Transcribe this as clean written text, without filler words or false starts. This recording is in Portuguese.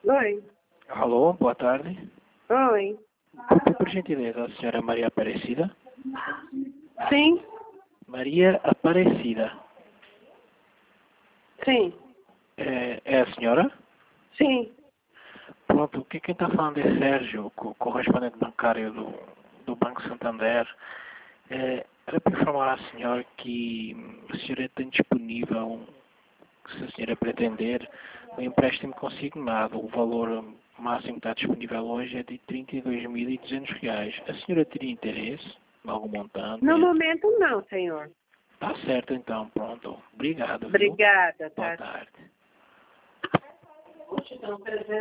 Oi. Alô, boa tarde. Oi. Por gentileza, a senhora Maria Aparecida? Sim? Maria Aparecida. Sim. É a senhora? Sim. Pronto, quem está falando é Sérgio, correspondente bancário do Banco Santander. Era para informar a senhora que a senhora tem disponível, se a senhora pretender, um empréstimo consignado. O valor máximo que está disponível hoje é de R$32.200. A senhora teria interesse em algum montante? No momento não, senhor. Tá certo então, pronto. Obrigado, viu? Obrigada, Boa tá? tarde.